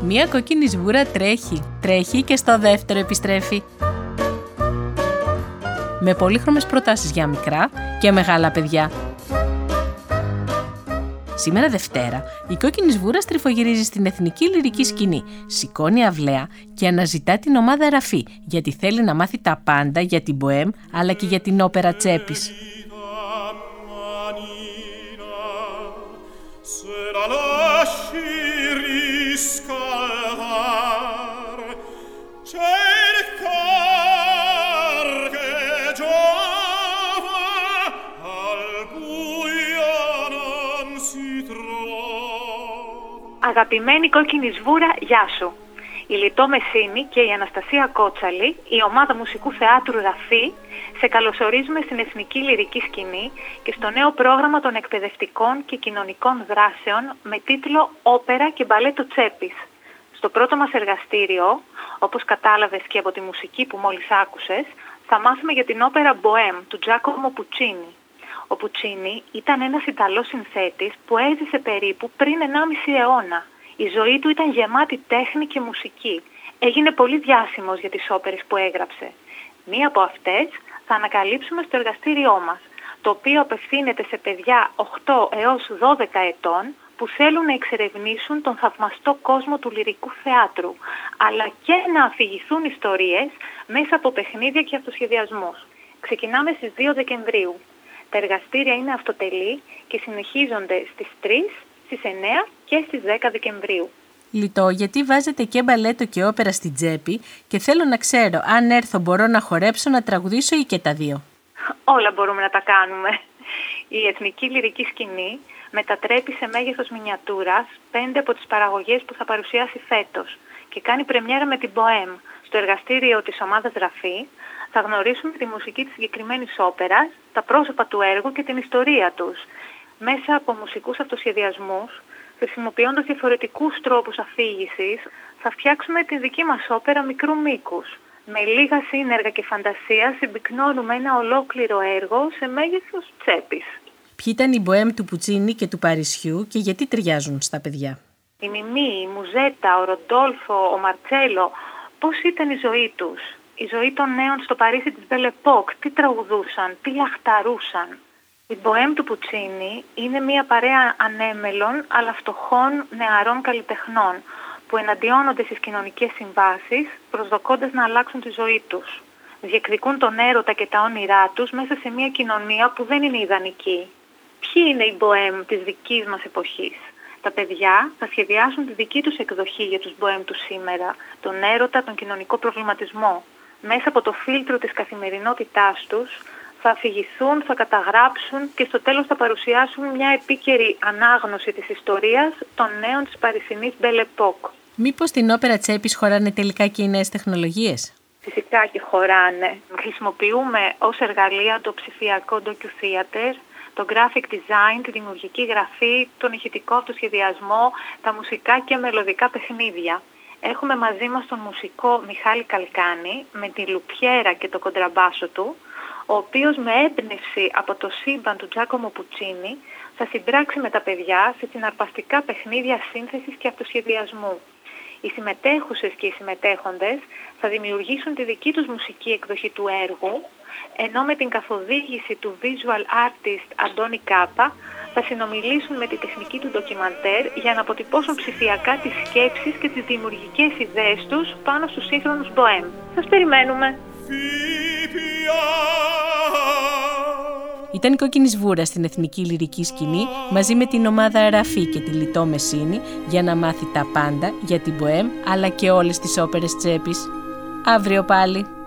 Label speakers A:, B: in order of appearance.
A: Μία κόκκινη σβούρα τρέχει και στο δεύτερο επιστρέφει. Με πολύχρωμες προτάσεις για μικρά και μεγάλα παιδιά. Σήμερα Δευτέρα, η κόκκινη σβούρα στριφογυρίζει στην εθνική λυρική σκηνή, σηκώνει αυλαία και αναζητά την ομάδα Ραφή, γιατί θέλει να μάθει τα πάντα για την μποέμ αλλά και για την όπερα Τσέπης.
B: Αγαπημένη κόκκινη σβούρα, γεια σου. Η Λιτό Μεσίνη και η Αναστασία Κότσαλη, η ομάδα μουσικού θεάτρου Ραφή, σε καλωσορίζουμε στην εθνική λυρική σκηνή και στο νέο πρόγραμμα των εκπαιδευτικών και κοινωνικών δράσεων με τίτλο «Όπερα και μπαλέτο Τσέπης». Στο πρώτο μας εργαστήριο, όπως κατάλαβες και από τη μουσική που μόλις άκουσες, θα μάθουμε για την όπερα Μποέμ του Τζάκομο Πουτσίνι. Ο Πουτσίνι ήταν ένας Ιταλός συνθέτης που έζησε περίπου πριν 1,5 αιώνα. Η ζωή του ήταν γεμάτη τέχνη και μουσική. Έγινε πολύ διάσημος για τις όπερες που έγραψε. Μία από αυτές θα ανακαλύψουμε στο εργαστήριό μας, το οποίο απευθύνεται σε παιδιά 8 έως 12 ετών που θέλουν να εξερευνήσουν τον θαυμαστό κόσμο του λυρικού θεάτρου, αλλά και να αφηγηθούν ιστορίες μέσα από παιχνίδια και αυτοσχεδιασμούς. Ξεκινάμε στις 2 Δεκεμβρίου. Τα εργαστήρια είναι αυτοτελή και συνεχίζονται στις 3, στις 9 και στις 10 Δεκεμβρίου.
A: Λιτό, γιατί βάζετε και μπαλέτο και όπερα στην τσέπη και θέλω να ξέρω αν έρθω μπορώ να χορέψω, να τραγουδήσω ή και τα δύο.
B: Όλα μπορούμε να τα κάνουμε. Η εθνική λυρική σκηνή μετατρέπει σε μέγεθος μινιατούρας 5 από τις παραγωγές που θα παρουσιάσει φέτος και κάνει πρεμιέρα με την Μποέμ. Στο εργαστήριο της ομάδας Ραφή θα γνωρίσουμε τη μουσική της συγκεκριμένης όπερας, τα πρόσωπα του έργου και την ιστορία τους. Μέσα από μουσικούς αυτοσχεδιασμούς, χρησιμοποιώντας διαφορετικούς τρόπους αφήγησης, θα φτιάξουμε τη δική μας όπερα μικρού μήκους. Με λίγα σύνεργα και φαντασία συμπυκνώνουμε ένα ολόκληρο έργο σε μέγεθος Τσέπης.
A: Ποιοι ήταν οι μποέμ του Πουτσίνι και του Παρισιού και γιατί ταιριάζουν στα παιδιά?
B: Η Μιμή, η Μουζέτα, ο Ροντόλφο, ο Μαρτσέλο, πώς ήταν η ζωή τους? Η ζωή των νέων στο Παρίσι της Belle Époque, τι τραγουδούσαν, τι λαχταρούσαν. Η μποέμ του Πουτσίνι είναι μια παρέα ανέμελων αλλά φτωχών νεαρών καλλιτεχνών που εναντιώνονται στις κοινωνικές συμβάσεις προσδοκώντας να αλλάξουν τη ζωή τους. Διεκδικούν τον έρωτα και τα όνειρά τους μέσα σε μια κοινωνία που δεν είναι ιδανική. Ποιοι είναι οι μποέμ της δικής μας εποχής? Τα παιδιά θα σχεδιάσουν τη δική τους εκδοχή για τους μποέμ του σήμερα, τον έρωτα, τον κοινωνικό προβληματισμό. Μέσα από το φίλτρο της καθημερινότητάς τους θα αφηγηθούν, θα καταγράψουν και στο τέλος θα παρουσιάσουν μια επίκαιρη ανάγνωση της ιστορίας των νέων της παρισινής Belle Époque.
A: Μήπως στην όπερα Τσέπης χωράνε τελικά και οι νέες τεχνολογίες?
B: Φυσικά και χωράνε. Χρησιμοποιούμε ως εργαλεία το ψηφιακό docu-theater, το graphic design, τη δημιουργική γραφή, τον ηχητικό αυτοσχεδιασμό, τα μουσικά και μελωδικά παιχνίδια. Έχουμε μαζί μας τον μουσικό Μιχάλη Καλκάνη με τη λουπιέρα και το κοντραμπάσο του, ο οποίος με έμπνευση από το σύμπαν του Τζάκομο Πουτσίνι θα συμπράξει με τα παιδιά σε συναρπαστικά παιχνίδια σύνθεσης και αυτοσχεδιασμού. Οι συμμετέχουσες και οι συμμετέχοντες θα δημιουργήσουν τη δική τους μουσική εκδοχή του έργου, ενώ με την καθοδήγηση του visual artist Αντώνη Κάπα θα συνομιλήσουν με τη τεχνική του ντοκιμαντέρ για να αποτυπώσουν ψηφιακά τις σκέψεις και τις δημιουργικές ιδέες τους πάνω στους σύγχρονους μποέμ. Σας περιμένουμε!
A: Ήταν η Κόκκινη Σβούρα στην εθνική λυρική σκηνή μαζί με την ομάδα Ραφή και τη Λιτό Μεσίνη για να μάθει τα πάντα για την μποέμ αλλά και όλες τις όπερες Τσέπης. Αύριο πάλι!